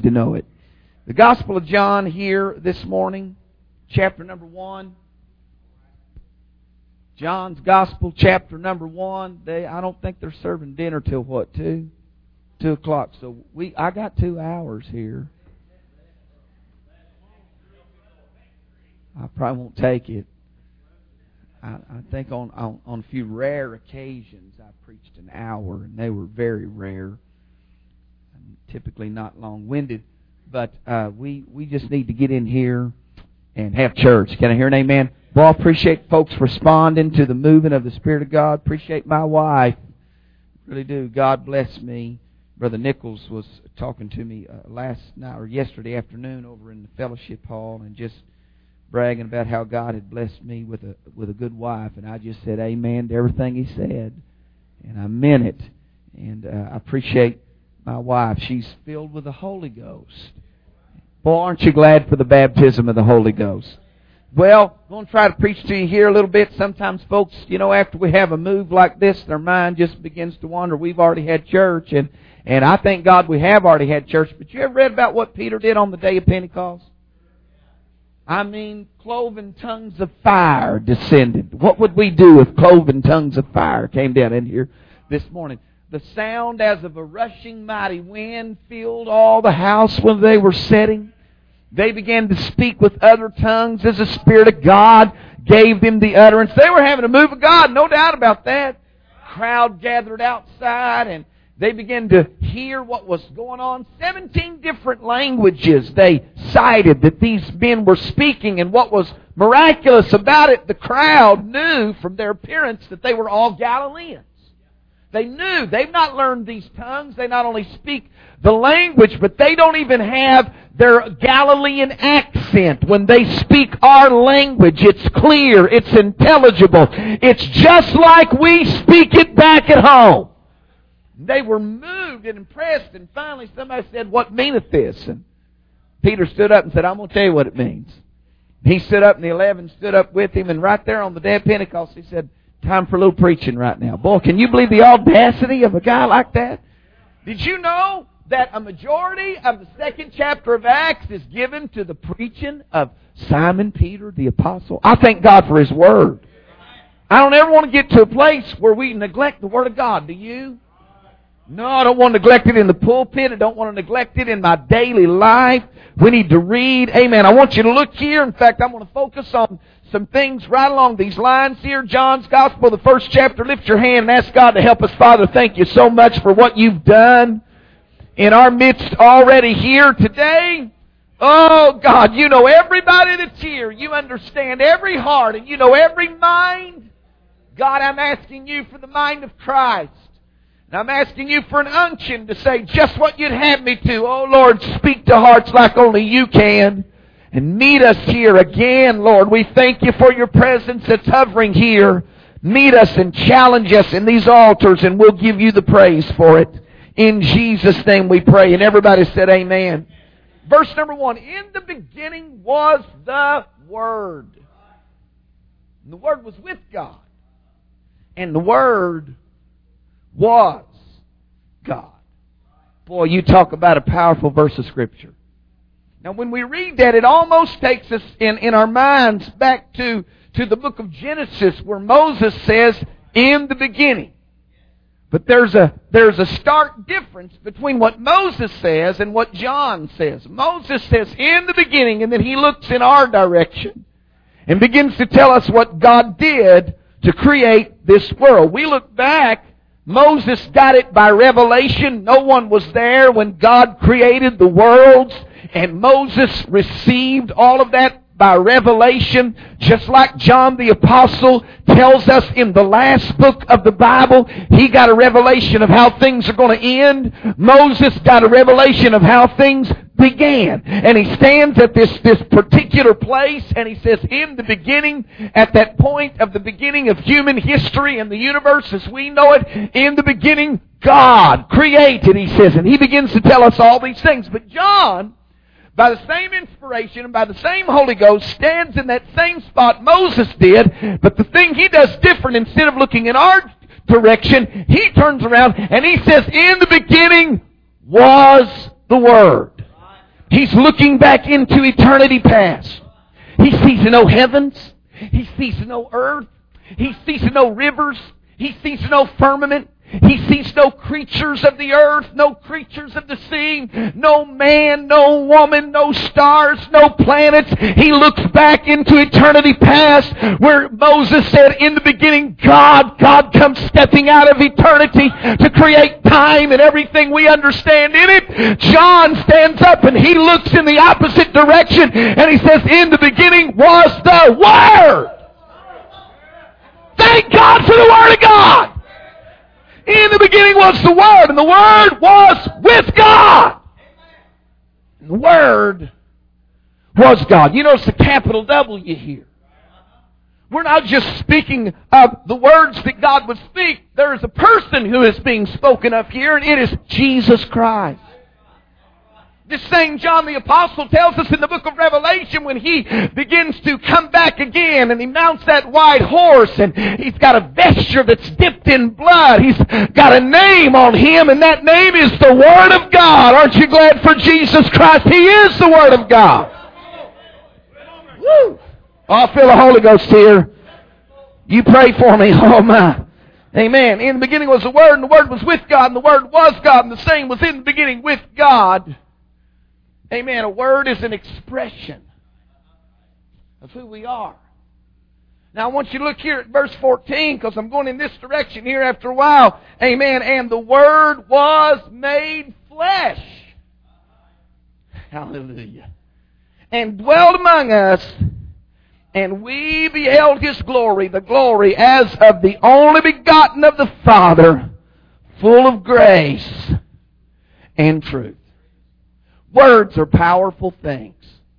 to know it. The Gospel of John here this morning, chapter number 1. John's Gospel, chapter number 1. I don't think they're serving dinner till what, 2? 2 o'clock. So I got 2 hours here. I probably won't take it. I think on a few rare occasions I preached an hour, and they were very rare. I'm typically not long-winded. But we just need to get in here and have church. Can I hear an amen? Well, I appreciate folks responding to the movement of the Spirit of God. Appreciate my wife. Really do. God bless me. Brother Nichols was talking to me last night or yesterday afternoon over in the fellowship hall and just bragging about how God had blessed me with a good wife. And I just said amen to everything he said. And I meant it. And I appreciate my wife. She's filled with the Holy Ghost. Boy, aren't you glad for the baptism of the Holy Ghost? Well, I'm going to try to preach to you here a little bit. Sometimes folks, after we have a move like this, their mind just begins to wander. We've already had church, and I thank God we have already had church. But you ever read about what Peter did on the day of Pentecost? I mean, cloven tongues of fire descended. What would we do if cloven tongues of fire came down in here this morning? The sound as of a rushing mighty wind filled all the house when they were sitting. They began to speak with other tongues as the Spirit of God gave them the utterance. They were having a move of God, no doubt about that. Crowd gathered outside and they began to hear what was going on. 17 different languages they cited that these men were speaking, and what was miraculous about it, the crowd knew from their appearance that they were all Galileans. They knew. They've not learned these tongues. They not only speak the language, but they don't even have their Galilean accent. When they speak our language, it's clear, it's intelligible. It's just like we speak it back at home. They were moved and impressed, and finally somebody said, "What meaneth this?" And Peter stood up and said, "I'm going to tell you what it means." He stood up, and the 11 stood up with him, and right there on the day of Pentecost, he said, "Time for a little preaching right now." Boy, can you believe the audacity of a guy like that? Did you know that a majority of the 2nd chapter of Acts is given to the preaching of Simon Peter, the apostle? I thank God for His Word. I don't ever want to get to a place where we neglect the Word of God. Do you? No, I don't want to neglect it in the pulpit. I don't want to neglect it in my daily life. We need to read. Amen. I want you to look here. In fact, I'm going to focus on some things right along these lines here. John's Gospel, the 1st chapter. Lift your hand and ask God to help us. Father, thank you so much for what you've done in our midst already here today. Oh, God, you know everybody that's here. You understand every heart, and you know every mind. God, I'm asking you for the mind of Christ. And I'm asking you for an unction to say just what you'd have me to. Oh, Lord, speak to hearts like only you can. And meet us here again, Lord. We thank you for your presence that's hovering here. Meet us and challenge us in these altars, and we'll give you the praise for it. In Jesus' name we pray. And everybody said amen. Verse number 1. In the beginning was the Word. And the Word was with God. And the Word was God. Boy, you talk about a powerful verse of Scripture. Now, when we read that, it almost takes us in our minds back to the book of Genesis, where Moses says, "In the beginning." But there's a stark difference between what Moses says and what John says. Moses says, "In the beginning," and then he looks in our direction and begins to tell us what God did to create this world. We look back. Moses got it by revelation. No one was there when God created the worlds. And Moses received all of that by revelation, just like John the Apostle tells us in the last book of the Bible. He got a revelation of how things are going to end. Moses got a revelation of how things began. And he stands at this particular place and he says, in the beginning, at that point of the beginning of human history and the universe as we know it, in the beginning, God created, he says. And he begins to tell us all these things. But John, by the same inspiration and by the same Holy Ghost, stands in that same spot Moses did. But the thing he does different, instead of looking in our direction, he turns around and he says, in the beginning was the Word. He's looking back into eternity past. He sees no heavens. He sees no earth. He sees no rivers. He sees no firmament. He sees no creatures of the earth, no creatures of the sea, no man, no woman, no stars, no planets. He looks back into eternity past where Moses said, in the beginning, God comes stepping out of eternity to create time and everything we understand in it. John stands up and he looks in the opposite direction and he says, in the beginning was the Word. Thank God for the Word of God. In the beginning was the Word, and the Word was with God. And the Word was God. You notice the capital W here. We're not just speaking of the words that God would speak. There is a person who is being spoken of here, and it is Jesus Christ. This same John the Apostle tells us in the book of Revelation when he begins to come back again and he mounts that white horse and he's got a vesture that's dipped in blood. He's got a name on him and that name is the Word of God. Aren't you glad for Jesus Christ? He is the Word of God. Woo! Oh, I feel the Holy Ghost here. You pray for me. Oh my. Amen. In the beginning was the Word and the Word was with God and the Word was God and the same was in the beginning with God. Amen. A word is an expression of who we are. Now I want you to look here at verse 14 because I'm going in this direction here after a while. Amen. And the Word was made flesh. Hallelujah. And dwelt among us, and we beheld His glory, the glory as of the only begotten of the Father, full of grace and truth. Words are powerful things.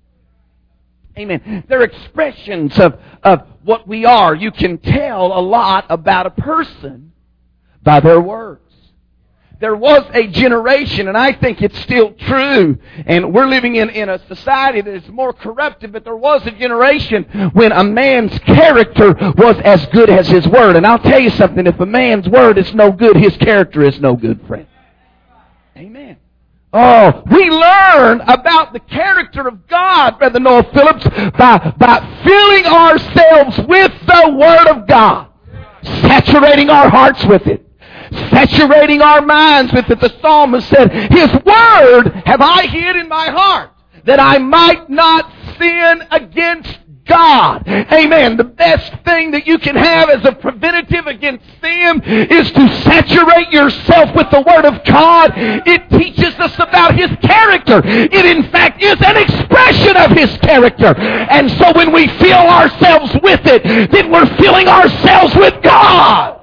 Amen. They're expressions of what we are. You can tell a lot about a person by their words. There was a generation, and I think it's still true, and we're living in a society that is more corrupted, but there was a generation when a man's character was as good as his word. And I'll tell you something, if a man's word is no good, his character is no good, friend. Amen. Oh, we learn about the character of God, Brother Noah Phillips, by filling ourselves with the Word of God. Saturating our hearts with it. Saturating our minds with it. The psalmist said, His Word have I hid in my heart, that I might not sin against God. Amen. The best thing that you can have as a preventative against sin is to saturate yourself with the Word of God. It teaches us about His character. It in fact is an expression of His character. And so when we fill ourselves with it, then we're filling ourselves with God.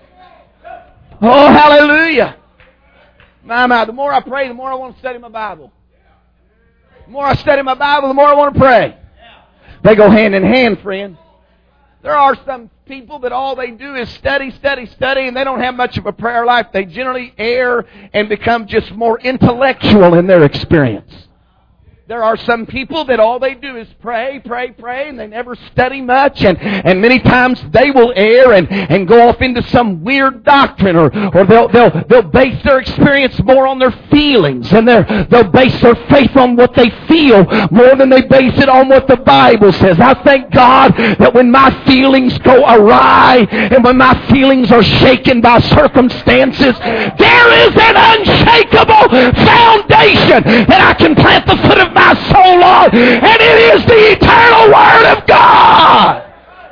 Oh, hallelujah. My, the more I pray, the more I want to study my Bible. The more I study my Bible, the more I want to pray. They go hand in hand, friend. There are some people that all they do is study, and they don't have much of a prayer life. They generally err and become just more intellectual in their experience. There are some people that all they do is pray, and they never study much, and many times they will err and go off into some weird doctrine, or they'll base their experience more on their feelings, and they'll base their faith on what they feel more than they base it on what the Bible says. I thank God that when my feelings go awry, and when my feelings are shaken by circumstances, there is an unshakable foundation that I can plant the foot of my soul on, and it is the eternal Word of God.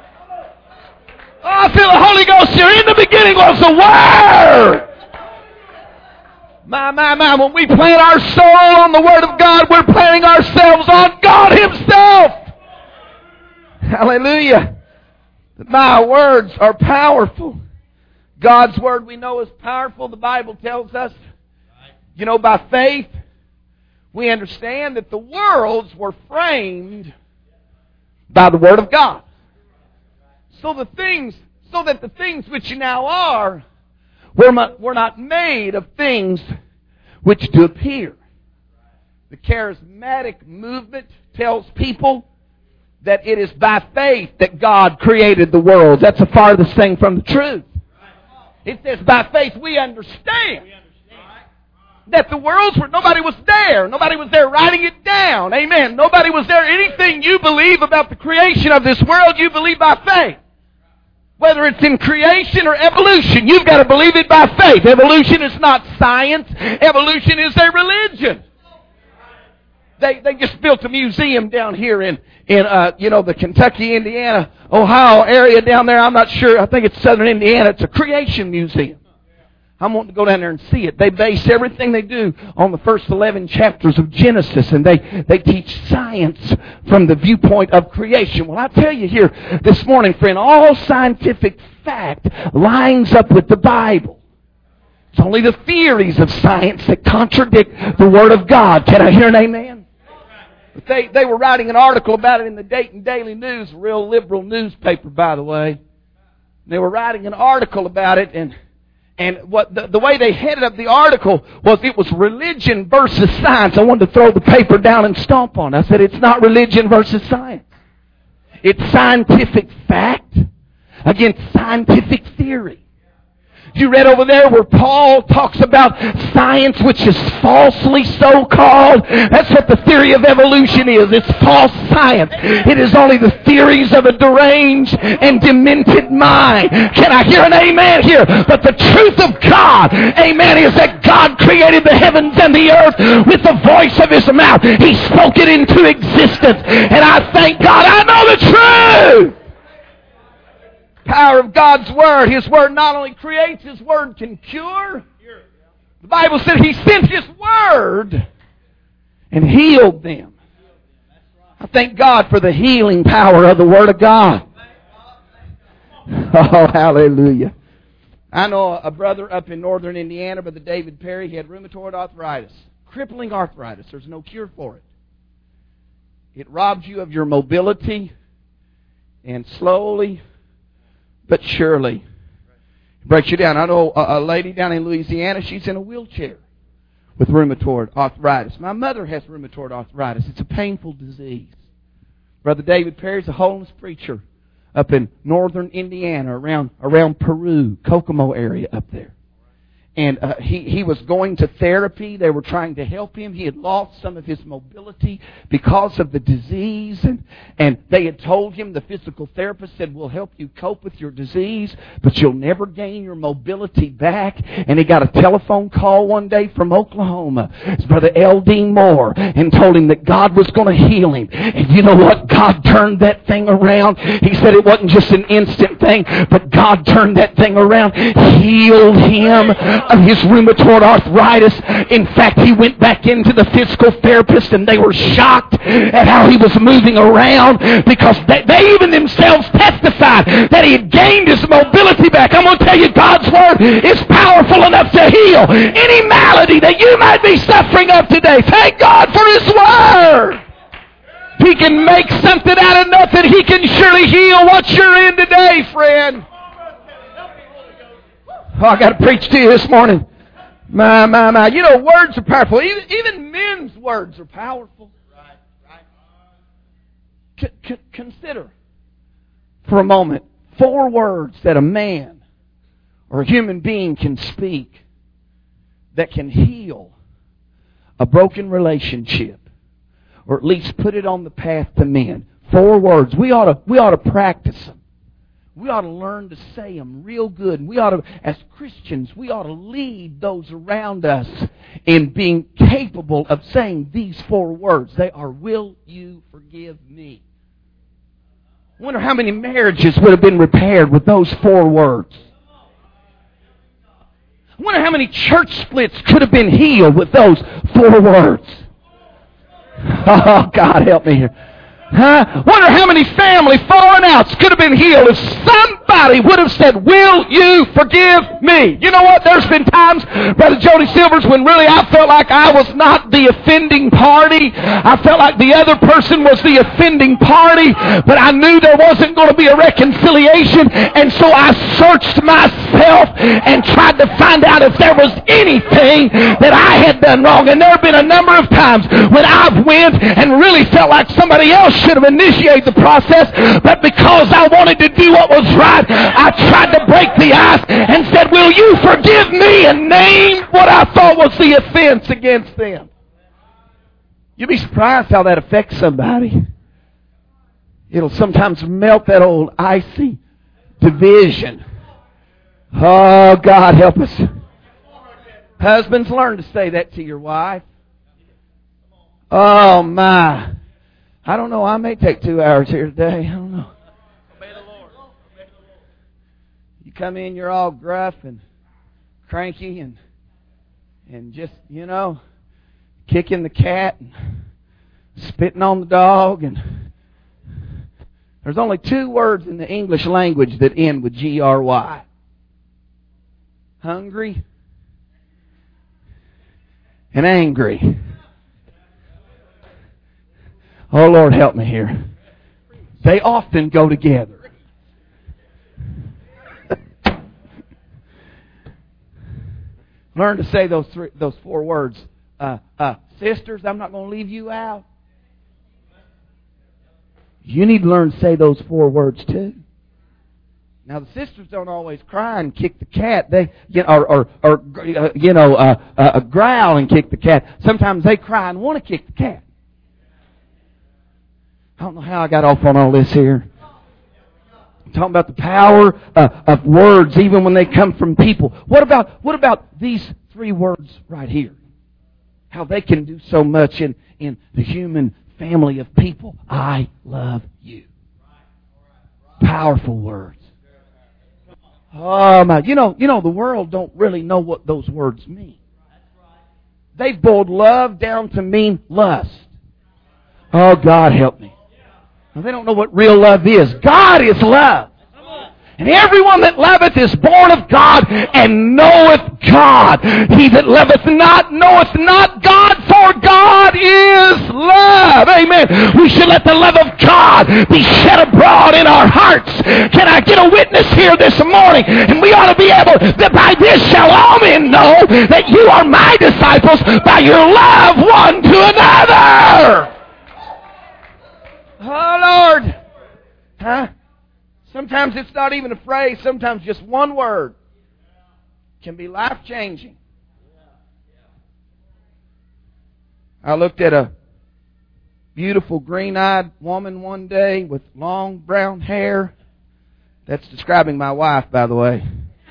Oh, I feel the Holy Ghost here. In the beginning was the Word. My, when we plant our soul on the Word of God, we're planting ourselves on God Himself. Hallelujah. My words are powerful. God's Word we know is powerful. The Bible tells us, by faith, we understand that the worlds were framed by the Word of God. So that the things which now are were not made of things which do appear. The charismatic movement tells people that it is by faith that God created the world. That's the farthest thing from the truth. It says by faith we understand That the worlds were, nobody was there. Nobody was there writing it down. Amen. Nobody was there. Anything you believe about the creation of this world, you believe by faith. Whether it's in creation or evolution, you've got to believe it by faith. Evolution is not science. Evolution is a religion. They just built a museum down here in the Kentucky, Indiana, Ohio area down there. I'm not sure. I think it's southern Indiana. It's a creation museum. I'm wanting to go down there and see it. They base everything they do on the first 11 chapters of Genesis, and they teach science from the viewpoint of creation. Well, I tell you here this morning, friend, all scientific fact lines up with the Bible. It's only the theories of science that contradict the Word of God. Can I hear an amen? But they were writing an article about it in the Dayton Daily News, a real liberal newspaper, by the way. They were writing an article about it, and what the way they headed up the article was it was religion versus science. I wanted to throw the paper down and stomp on it. I said, it's not religion versus science. It's scientific fact against scientific theory. You read over there where Paul talks about science, which is falsely so called. That's what the theory of evolution is. It's false science. It is only the theories of a deranged and demented mind. Can I hear an amen here? But the truth of God, amen, is that God created the heavens and the earth with the voice of His mouth. He spoke it into existence. And I thank God I know the truth. Power of God's Word. His Word not only creates, His Word can cure. The Bible said He sent His Word and healed them. I thank God for the healing power of the Word of God. Oh, hallelujah. I know a brother up in northern Indiana, Brother David Perry. He had rheumatoid arthritis. Crippling arthritis. There's no cure for it. It robs you of your mobility, and slowly but surely breaks you down. I know a lady down in Louisiana, she's in a wheelchair with rheumatoid arthritis. My mother has rheumatoid arthritis. It's a painful disease. Brother David Perry's a holiness preacher up in northern Indiana, around Peru, Kokomo area up there. And he was going to therapy. They were trying to help him. He had lost some of his mobility because of the disease. And they had told him, the physical therapist said, we'll help you cope with your disease, but you'll never gain your mobility back. And he got a telephone call one day from Oklahoma. His brother L. Dean Moore, and told him that God was going to heal him. And you know what? God turned that thing around. He said it wasn't just an instant thing, but God turned that thing around, healed him of his rheumatoid arthritis. In fact, he went back into the physical therapist, and they were shocked at how he was moving around, because they even themselves testified that he had gained his mobility back. I'm going to tell you, God's Word is powerful enough to heal any malady that you might be suffering of today. Thank God for His Word. He can make something out of nothing. He can surely heal what you're in today, friend. Oh, I got to preach to you this morning. My. You know, words are powerful. Even men's words are powerful. Consider for a moment 4 words that a man or a human being can speak that can heal a broken relationship, or at least put it on the path to mend. 4 words. We ought to practice them. We ought to learn to say them real good. We ought to, as Christians, we ought to lead those around us in being capable of saying these 4 words. They are, will you forgive me? I wonder how many marriages would have been repaired with those 4 words. I wonder how many church splits could have been healed with those 4 words. Oh, God, help me here. Wonder how many family falling outs could have been healed if somebody would have said, will you forgive me? You know what? There's been times, Brother Jody Silvers, when really I felt like I was not the offending party. I felt like the other person was the offending party, but I knew there wasn't going to be a reconciliation, and so I searched myself and tried to find out if there was anything that I had done wrong. And there have been a number of times when I've went and really felt like somebody else should have initiated the process, but because I wanted to do what was right, that, I tried to break the ice and said, will you forgive me? And named what I thought was the offense against them. You'd be surprised how that affects somebody. It'll sometimes melt that old icy division. Oh, God help us. Husbands, learn to say that to your wife. Oh, my. I don't know. I may take 2 hours here today. I don't know. You come in, you're all gruff and cranky and just, kicking the cat and spitting on the dog. And there's only 2 words in the English language that end with G-R-Y. Hungry and angry. Oh, Lord, help me here. They often go together. Learn to say those 4 words. Sisters, I'm not going to leave you out. You need to learn to say those 4 words too. Now the sisters don't always cry and kick the cat. They growl and kick the cat. Sometimes they cry and want to kick the cat. I don't know how I got off on all this here. I'm talking about the power of words, even when they come from people. What about these 3 words right here? How they can do so much in the human family of people. I love you. Powerful words. Oh my! You know the world don't really know what those words mean. They've boiled love down to mean lust. Oh, God help me. Now, they don't know what real love is. God is love. And everyone that loveth is born of God and knoweth God. He that loveth not knoweth not God, for God is love. Amen. We should let the love of God be shed abroad in our hearts. Can I get a witness here this morning? And we ought to be able, that by this shall all men know that you are my disciples, by your love one to another. Oh, Lord. Huh? Sometimes it's not even a phrase. Sometimes just one word can be life-changing. I looked at a beautiful green-eyed woman one day with long brown hair. That's describing my wife, by the way.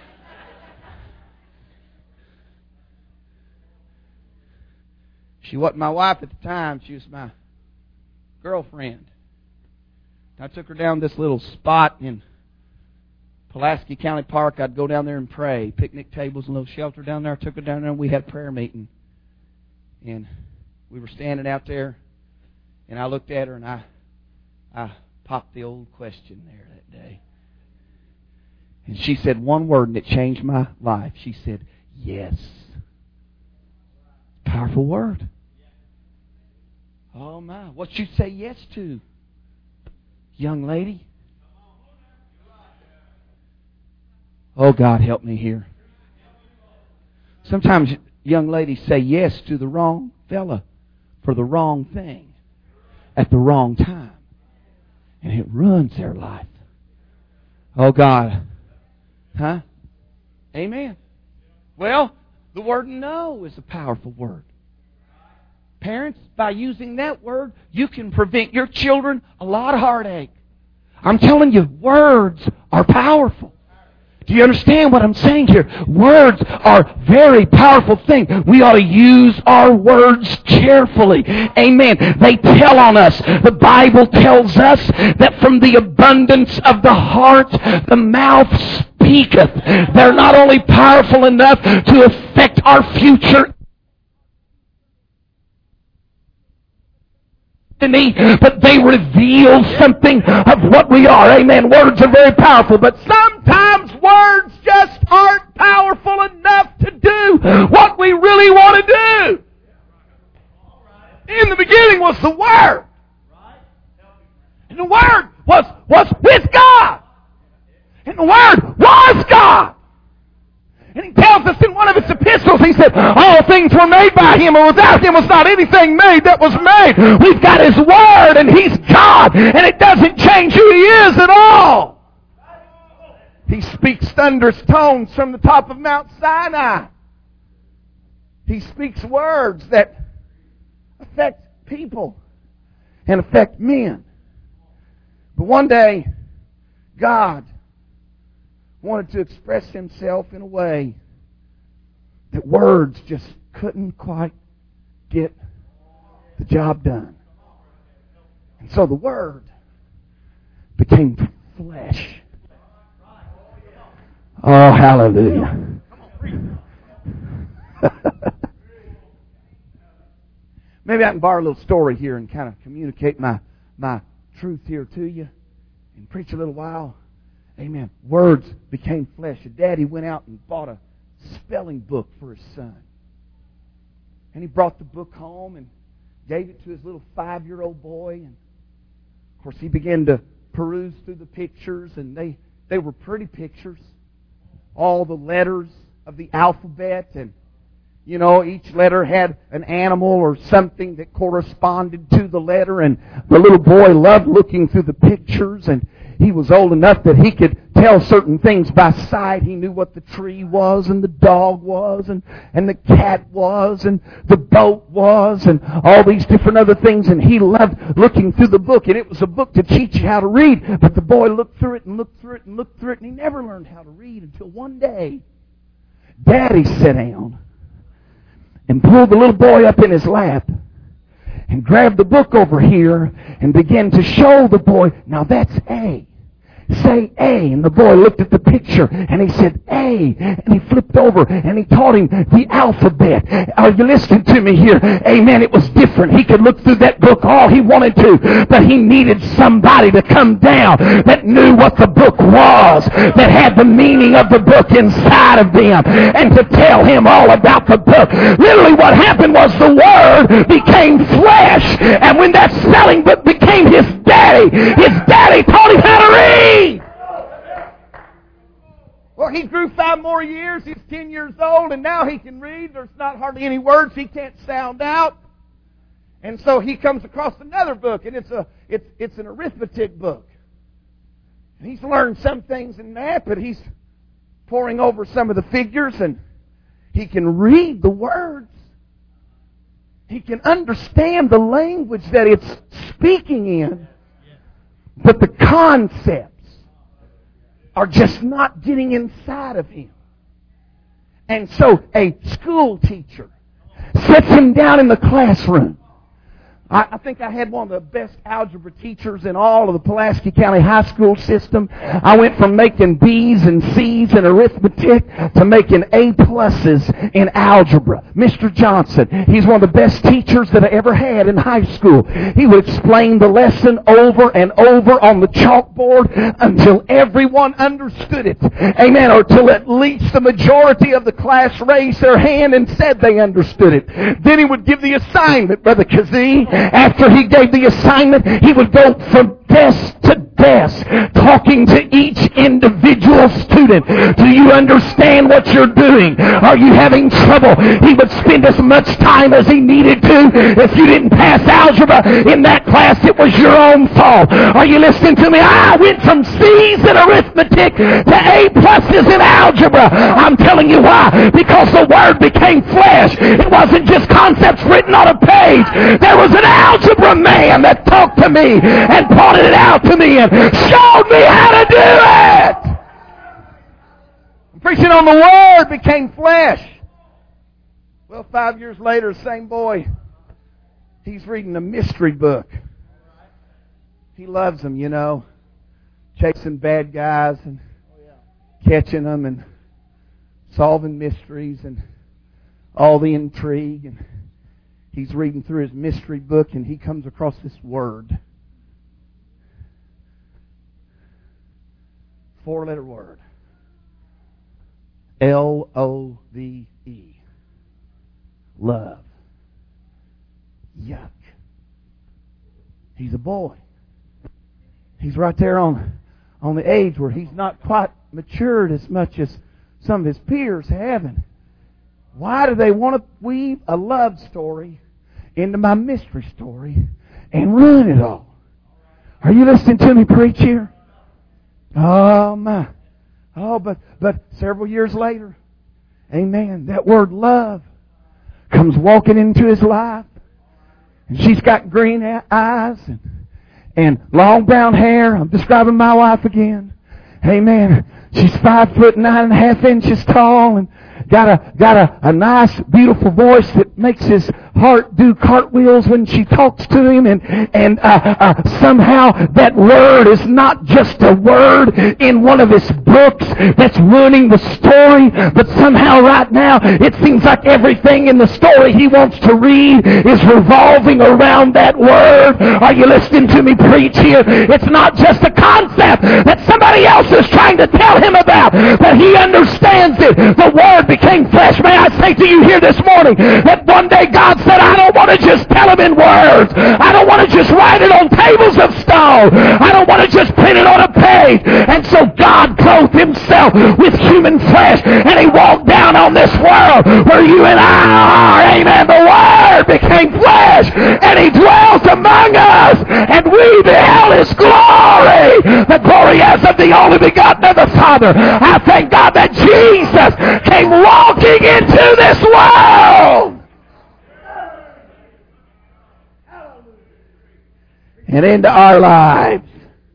She wasn't my wife at the time. She was my girlfriend. I took her down this little spot in Pulaski County Park. I'd go down there and pray. Picnic tables and a little shelter down there. I took her down there and we had a prayer meeting. And we were standing out there. And I looked at her and I popped the old question there that day. And she said one word and it changed my life. She said, yes. Powerful word. Oh my. What you say yes to? Young lady. Oh, God, help me here. Sometimes young ladies say yes to the wrong fella for the wrong thing at the wrong time. And it ruins their life. Oh, God. Huh? Amen. Well, the word no is a powerful word. Parents, by using that word, you can prevent your children a lot of heartache. I'm telling you, words are powerful. Do you understand what I'm saying here? Words are a very powerful thing. We ought to use our words carefully. Amen. They tell on us. The Bible tells us that from the abundance of the heart, the mouth speaketh. They're not only powerful enough to affect our future, but they reveal something of what we are. Amen. Words are very powerful, but sometimes words just aren't powerful enough to do what we really want to do. In the beginning was the Word. And the Word was with God. And the Word was God. And he tells us in one of his epistles, he said, all things were made by him, and without him was not anything made that was made. We've got his Word, and he's God, and it doesn't change who he is at all. He speaks thunderous tones from the top of Mount Sinai. He speaks words that affect people and affect men. But one day, God wanted to express Himself in a way that words just couldn't quite get the job done. And so the Word became flesh. Oh, hallelujah. Maybe I can borrow a little story here and kind of communicate my truth here to you and preach a little while. Amen. Words became flesh. A daddy went out and bought a spelling book for his son. And he brought the book home and gave it to his little 5-year-old boy. And of course he began to peruse through the pictures, and they were pretty pictures. All the letters of the alphabet, and you know, each letter had an animal or something that corresponded to the letter, and the little boy loved looking through the pictures, and he was old enough that he could tell certain things by sight. He knew what the tree was, and the dog was, and the cat was, and the boat was, and all these different other things, and he loved looking through the book. And it was a book to teach you how to read, but the boy looked through it and looked through it and looked through it, and he never learned how to read until one day Daddy sat down and pulled the little boy up in his lap and grabbed the book over here and began to show the boy, now that's A. Say A. And the boy looked at the picture and he said A. And he flipped over and he taught him the alphabet. Are you listening to me here? Amen. It was different. He could look through that book all he wanted to, but he needed somebody to come down that knew what the book was, that had the meaning of the book inside of them, and to tell him all about the book. Literally what happened was the Word became flesh, and when that spelling book became his daddy taught him how to read. Well, he grew 5 more years. He's 10 years old, and now he can read. There's not hardly any words he can't sound out. And so he comes across another book, and it's an arithmetic book. And he's learned some things in math, but he's poring over some of the figures, and he can read the words. He can understand the language that it's speaking in. But the concepts are just not getting inside of him. And so a school teacher sits him down in the classroom. I think I had one of the best algebra teachers in all of the Pulaski County high school system. I went from making B's and C's in arithmetic to making A+ in algebra. Mr. Johnson, he's one of the best teachers that I ever had in high school. He would explain the lesson over and over on the chalkboard until everyone understood it. Amen. Or till at least the majority of the class raised their hand and said they understood it. Then he would give the assignment, Brother Kazee. After he gave the assignment, he would go from desk to desk, talking to each individual student. Do you understand what you're doing? Are you having trouble? He would spend as much time as he needed to. If you didn't pass algebra in that class, it was your own fault. Are you listening to me? I went from C's in arithmetic to A+ in algebra. I'm telling you why. Because the Word became flesh. It wasn't just concepts written on a page. There was an algebra man that talked to me and pointed it out to me and showed me how to do it. Preaching on the Word became flesh. Well, 5 years later, same boy, he's reading a mystery book. He loves them, you know, chasing bad guys and catching them and solving mysteries and all the intrigue. And he's reading through his mystery book and he comes across this word. 4-letter word. L-O-V-E. Love. Yuck. He's a boy. He's right there on the age where he's not quite matured as much as some of his peers have. And why do they want to weave a love story into my mystery story and ruin it all? Are you listening to me preach here? Oh my. Oh, but several years later, amen, that word love comes walking into his life. And she's got green eyes and long brown hair. I'm describing my wife again. Amen. She's 5'9.5" tall and got a nice, beautiful voice that makes his heart do cartwheels when she talks to him. And somehow that word is not just a word in one of his books that's ruining the story, but somehow right now it seems like everything in the story he wants to read is revolving around that word. Are you listening to me preach here? It's not just a concept that somebody else is trying to tell him about, but he understands it. The word became flesh. May I say to you here this morning that one day God said, I don't want to just tell them in words. I don't want to just write it on tables of stone. I don't want to just print it on a page. And so God clothed himself with human flesh, and he walked down on this world where you and I are. Amen. The Word became flesh, and he dwelt among us, and we beheld his glory, the glory as of the only begotten of the Father. I thank God that Jesus came walking into this world and into our lives.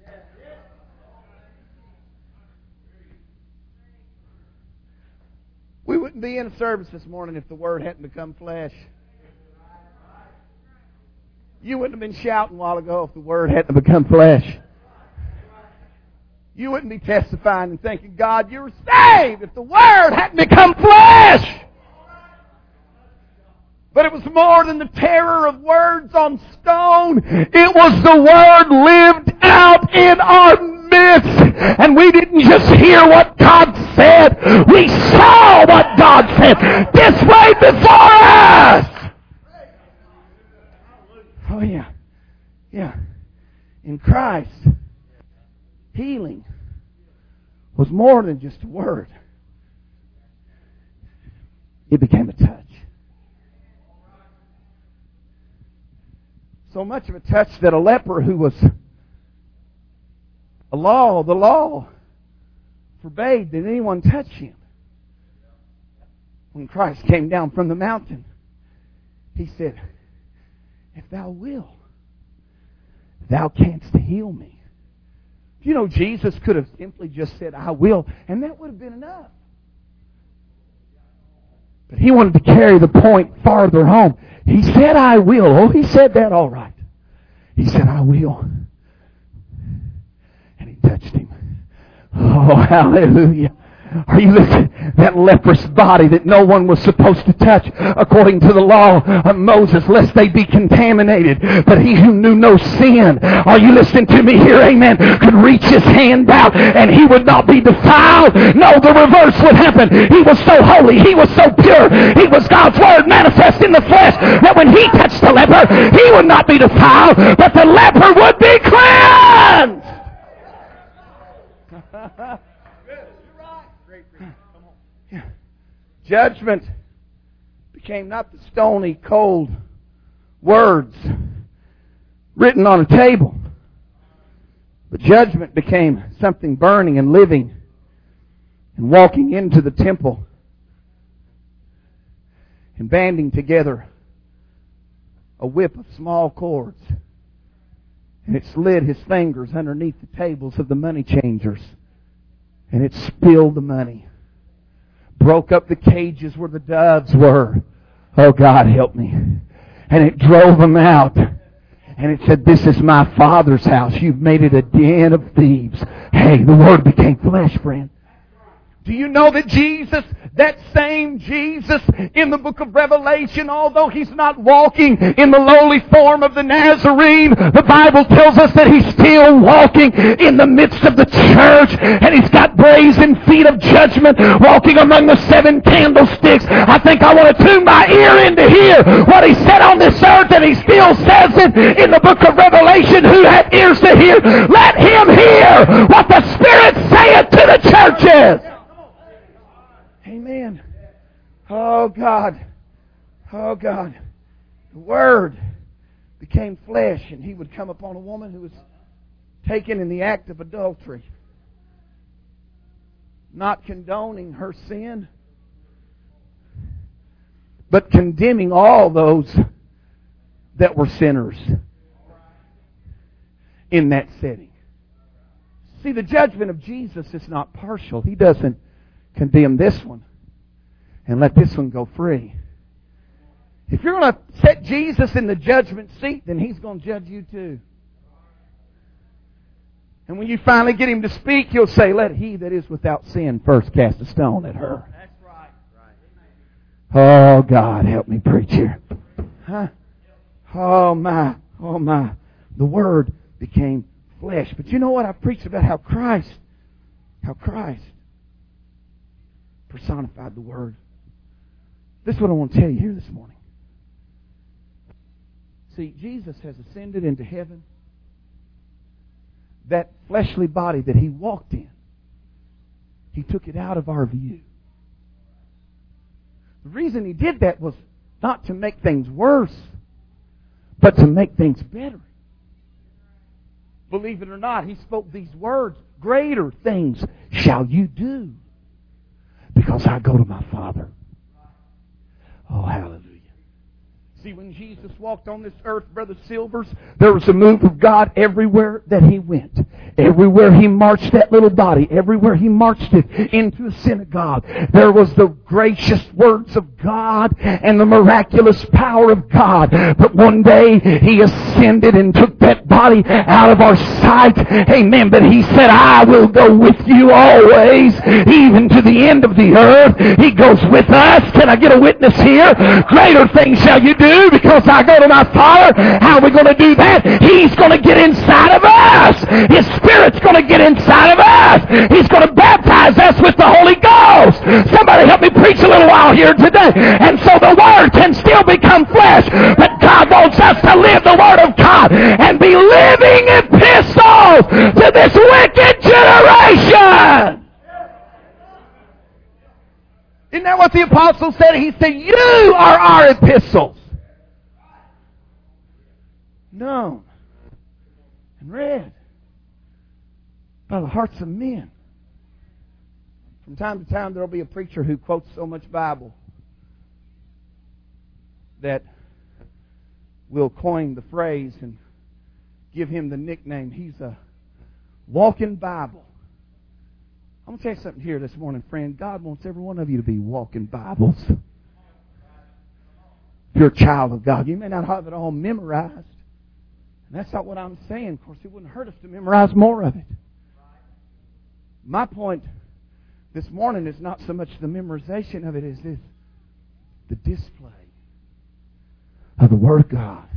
We wouldn't be in a service this morning if the Word hadn't become flesh. You wouldn't have been shouting a while ago if the Word hadn't become flesh. You wouldn't be testifying and thanking God you were saved if the Word hadn't become flesh. But it was more than the terror of words on stone. It was the Word lived out in our midst. And we didn't just hear what God said. We saw what God said displayed before us. Oh yeah. Yeah. In Christ, healing was more than just a word. It became a touch. So much of a touch that a leper who was the law forbade that anyone touch him. When Christ came down from the mountain, he said, if thou wilt, thou canst heal me. You know, Jesus could have simply just said, I will, and that would have been enough. But he wanted to carry the point farther home. He said, I will. Oh, he said that all right. He said, I will. And he touched him. Oh, hallelujah. Are you listening? That leprous body that no one was supposed to touch according to the law of Moses, lest they be contaminated. But he who knew no sin, are you listening to me here? Amen. Could reach his hand out and he would not be defiled. No, the reverse would happen. He was so holy. He was so pure. He was God's Word manifest in the flesh that when he touched the leper, he would not be defiled, but the leper would be cleansed. Yeah. Judgment became not the stony, cold words written on a table, but judgment became something burning and living and walking into the temple and banding together a whip of small cords. And it slid his fingers underneath the tables of the money changers, and it spilled the money. Broke up the cages where the doves were. Oh, God, help me. And it drove them out. And it said, this is my Father's house. You've made it a den of thieves. Hey, the Word became flesh, friend. Do you know that Jesus, that same Jesus in the book of Revelation, although He's not walking in the lowly form of the Nazarene, the Bible tells us that He's still walking in the midst of the church, and He's got brazen feet of judgment walking among the 7 candlesticks. I think I want to tune my ear in to hear what He said on this earth, and He still says it in the book of Revelation. Who hath ears to hear, let him hear what the Spirit saith to the churches. Amen. Oh, God. Oh, God. The Word became flesh, and He would come upon a woman who was taken in the act of adultery. not condoning her sin, but condemning all those that were sinners in that setting. See, the judgment of Jesus is not partial. He doesn't condemn this one and let this one go free. If you're going to set Jesus in the judgment seat, then He's going to judge you too. And when you finally get Him to speak, He'll say, "Let he that is without sin first cast a stone at her." That's right. Oh, God, help me preach here. Huh? Oh, my. Oh, my. The Word became flesh. But you know what? I've preached about how Christ personified the Word. This is what I want to tell you here this morning. See, Jesus has ascended into heaven. That fleshly body that He walked in, He took it out of our view. The reason He did that was not to make things worse, but to make things better. Believe it or not, He spoke these words, "Greater things shall you do, because I go to my Father." Oh, hallelujah. See, when Jesus walked on this earth, Brother Silvers, there was a move of God everywhere that He went. Everywhere He marched that little body, everywhere He marched it into a synagogue, there was the gracious words of God and the miraculous power of God. But one day He ascended and took that body out of our sight. Amen. But He said, "I will go with you always, even to the end of the earth." He goes with us. Can I get a witness here? Greater things shall you do, because I go to my Father. How are we going to do that? He's going to get inside of us. His Spirit's going to get inside of us. He's going to baptize us with the Holy Ghost. Somebody help me preach a little while here today. And so the Word can still become flesh, but God wants us to live the Word of God and be living epistles to this wicked generation. Isn't that what the apostle said? He said, "You are our epistles, known and read by the hearts of men." From time to time, there will be a preacher who quotes so much Bible that we'll coin the phrase and give him the nickname, he's a walking Bible. I'm going to tell you something here this morning, friend. God wants every one of you to be walking Bibles. If you're a child of God, you may not have it all memorized. And that's not what I'm saying. Of course, it wouldn't hurt us to memorize more of it. My point this morning is not so much the memorization of it as this, the display of the Word of God.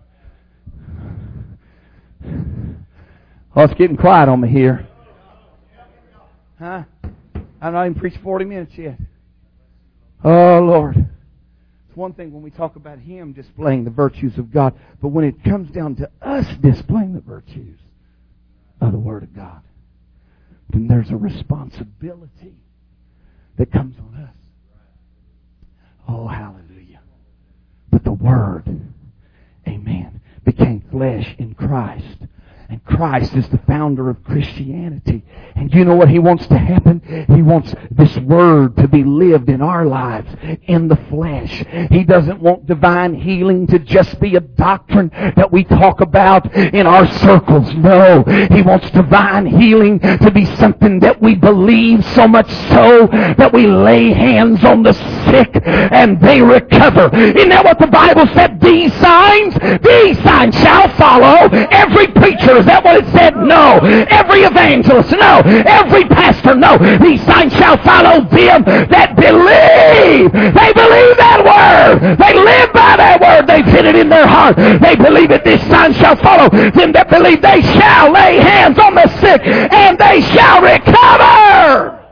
Oh, it's getting quiet on me here. Huh? I've not even preached 40 minutes yet. Oh, Lord. It's one thing when we talk about Him displaying the virtues of God, but when it comes down to us displaying the virtues of the Word of God, then there's a responsibility that comes on us. Oh, hallelujah. But the Word, amen, became flesh in Christ. And Christ is the founder of Christianity. And you know what He wants to happen? He wants this Word to be lived in our lives, in the flesh. He doesn't want divine healing to just be a doctrine that we talk about in our circles. No. He wants divine healing to be something that we believe, so much so that we lay hands on the sick and they recover. Isn't that what the Bible said? These signs shall follow every preacher. Is that what it said? No. Every evangelist? No. Every pastor? No. These signs shall follow them that believe. They believe that Word. They live by that Word. They've hid it in their heart. They believe it. These signs shall follow them that believe. They shall lay hands on the sick and they shall recover.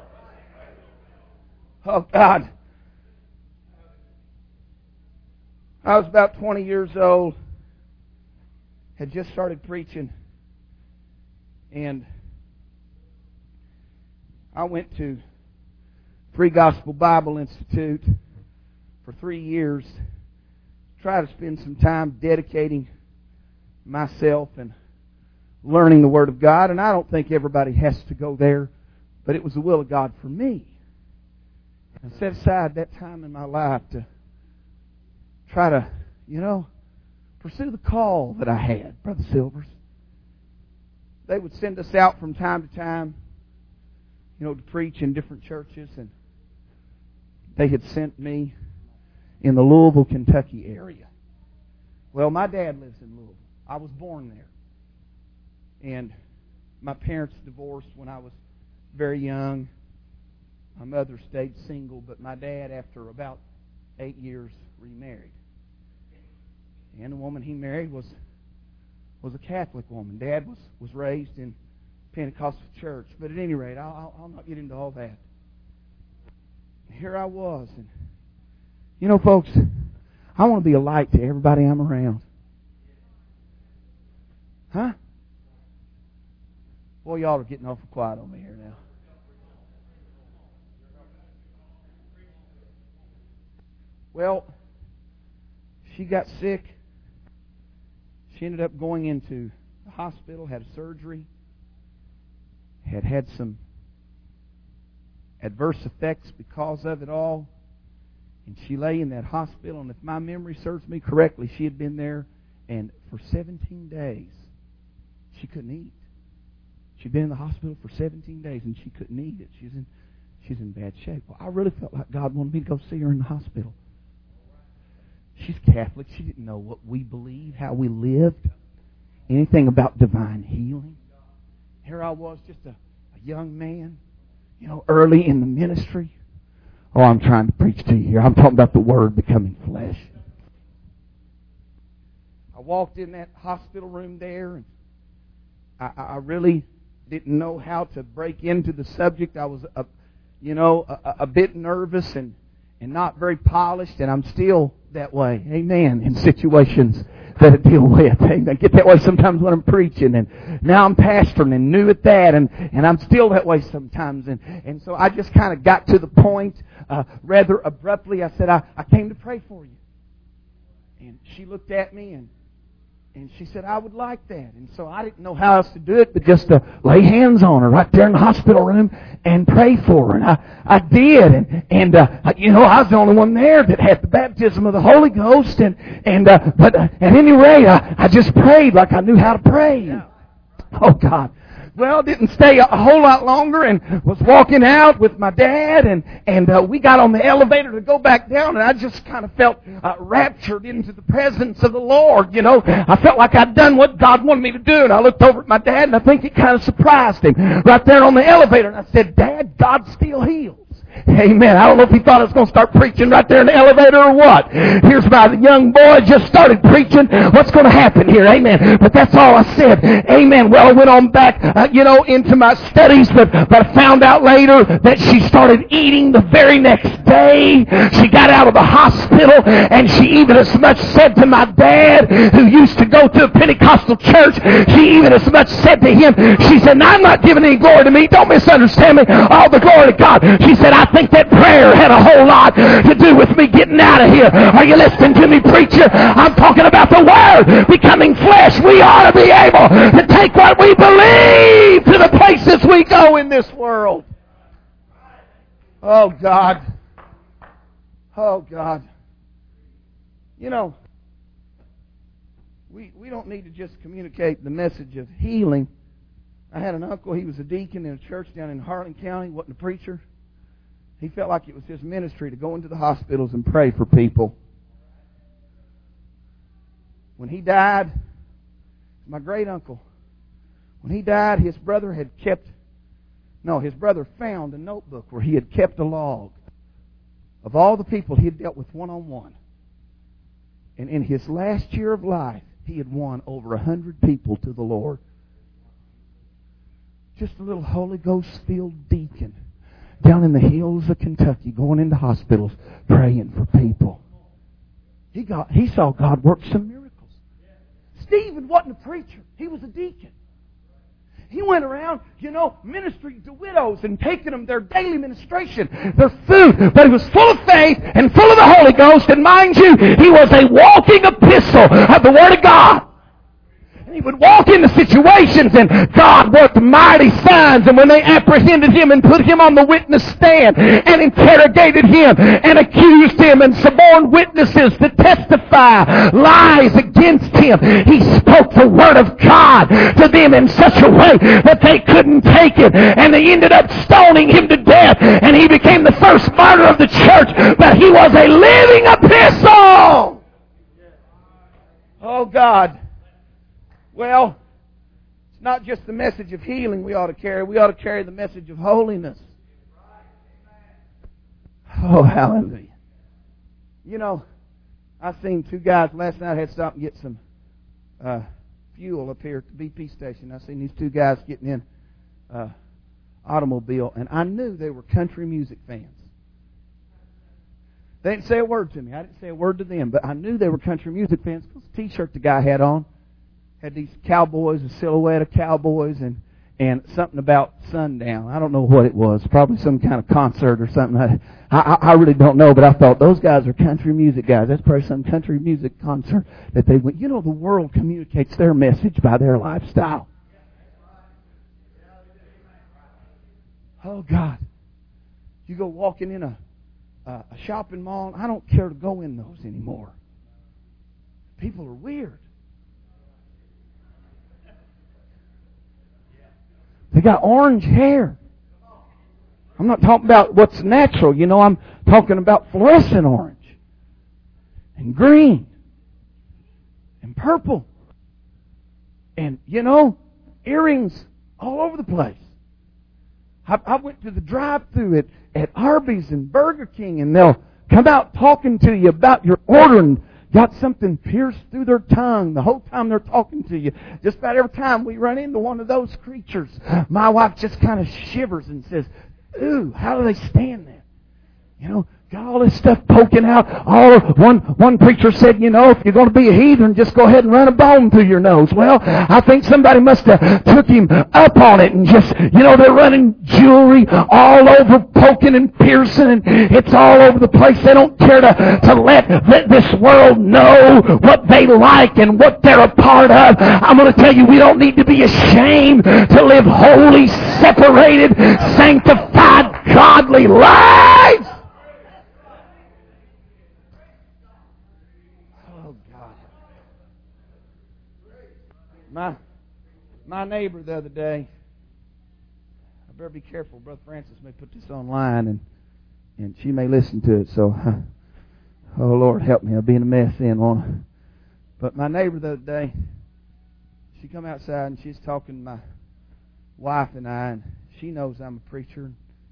Oh, God. I was about 20 years old. Had just started preaching. And I went to Free Gospel Bible Institute for 3 years. Try to spend some time dedicating myself and learning the Word of God. And I don't think everybody has to go there. But it was the will of God for me. I set aside that time in my life to try to, pursue the call that I had, Brother Silvers. They would send us out from time to time, to preach in different churches, and they had sent me in the Louisville, Kentucky area. Well, my dad lives in Louisville. I was born there. And my parents divorced when I was very young. My mother stayed single, but my dad, after about 8 years, remarried. And the woman he married was a Catholic woman. Dad was raised in Pentecostal church. But at any rate, I'll not get into all that. Here I was. And, folks, I want to be a light to everybody I'm around. Huh? Boy, y'all are getting awful quiet on me here now. Well, she got sick. She ended up going into the hospital, had a surgery, had some adverse effects because of it all. And she lay in that hospital, and if my memory serves me correctly, she had been there, and for 17 days, she couldn't eat. She'd been in the hospital for 17 days, and she couldn't eat it. She's in bad shape. Well, I really felt like God wanted me to go see her in the hospital. She's Catholic. She didn't know what we believed, how we lived, anything about divine healing. Here I was, just a young man, early in the ministry. Oh, I'm trying to preach to you here. I'm talking about the Word becoming flesh. I walked in that hospital room there, and I really didn't know how to break into the subject. I was, a bit nervous and not very polished, and I'm still that way. Amen. In situations that I deal with. Amen. I get that way sometimes when I'm preaching, and now I'm pastoring and new at that, and I'm still that way sometimes. And so I just kind of got to the point rather abruptly. I said, I came to pray for you. And she looked at me and she said, I would like that. And so I didn't know how else to do it but just to lay hands on her right there in the hospital room and pray for her. And I did. And I was the only one there that had the baptism of the Holy Ghost. But at any rate, I just prayed like I knew how to pray. Oh, God. Well, didn't stay a whole lot longer and was walking out with my dad and we got on the elevator to go back down, and I just kind of felt raptured into the presence of the Lord. I felt like I'd done what God wanted me to do, and I looked over at my dad, and I think it kind of surprised him right there on the elevator, and I said, Dad, God still heals. Amen. I don't know if he thought I was going to start preaching right there in the elevator or what. Here's my young boy just started preaching. What's going to happen here? Amen. But that's all I said. Amen. Well, I went on back, into my studies, but I found out later that she started eating the very next day. She got out of the hospital, and she even as much said to my dad, who used to go to a Pentecostal church, she even as much said to him, she said, I'm not giving any glory to me. Don't misunderstand me. All the glory to God. She said, I think that prayer had a whole lot to do with me getting out of here. Are you listening to me, preacher? I'm talking about the Word becoming flesh. We ought to be able to take what we believe to the places we go in this world. Oh, God. Oh, God. We don't need to just communicate the message of healing. I had an uncle, he was a deacon in a church down in Harlan County, wasn't a preacher. He felt like it was his ministry to go into the hospitals and pray for people. When he died, my great uncle, when he died, his brother found a notebook where he had kept a log of all the people he had dealt with one-on-one. And in his last year of life, he had won over 100 people to the Lord. Just a little Holy Ghost-filled deacon down in the hills of Kentucky, going into hospitals, praying for people. He saw God work some miracles. Stephen wasn't a preacher. He was a deacon. He went around, ministering to widows and taking them their daily ministration, their food. But he was full of faith and full of the Holy Ghost. And mind you, he was a walking epistle of the Word of God. He would walk into situations and God worked mighty signs, and when they apprehended him and put him on the witness stand and interrogated him and accused him and suborned witnesses to testify lies against him, he spoke the word of God to them in such a way that they couldn't take it, and they ended up stoning him to death, and he became the first martyr of the church, but he was a living epistle. Oh God. Well, it's not just the message of healing we ought to carry. We ought to carry the message of holiness. Oh, hallelujah. You know, I seen two guys last night. I had to stop and get some fuel up here at the BP station. I seen these two guys getting in automobile, and I knew they were country music fans. They didn't say a word to me. I didn't say a word to them, but I knew they were country music fans because the T-shirt the guy had on had these cowboys, a silhouette of cowboys, and something about sundown. I don't know what it was. Probably some kind of concert or something. I really don't know, but I thought those guys are country music guys. That's probably some country music concert that they went. You know, the world communicates their message by their lifestyle. Oh, God. You go walking in a shopping mall. I don't care to go in those anymore. People are weird. They got orange hair. I'm not talking about what's natural. You know, I'm talking about fluorescent orange and green and purple. And, you know, earrings all over the place. I went to the drive-thru at Arby's and Burger King, and they'll come out talking to you about your order and got something pierced through their tongue the whole time they're talking to you. Just about every time we run into one of those creatures, my wife just kind of shivers and says, "Ooh, how do they stand that?" You know, got all this stuff poking out. One preacher said, you know, if you're going to be a heathen, just go ahead and run a bone through your nose. Well, I think somebody must have took him up on it and just, you know, they're running jewelry all over, poking and piercing, and it's all over the place. They don't care to let this world know what they like and what they're a part of. I'm going to tell you, we don't need to be ashamed to live holy, separated, sanctified, godly lives. My neighbor the other day, I better be careful. Brother Francis may put this online, and she may listen to it. So, oh Lord, help me! I'll be in a mess then, won't I? But my neighbor the other day, she come outside and she's talking to my wife and I, and she knows I'm a preacher.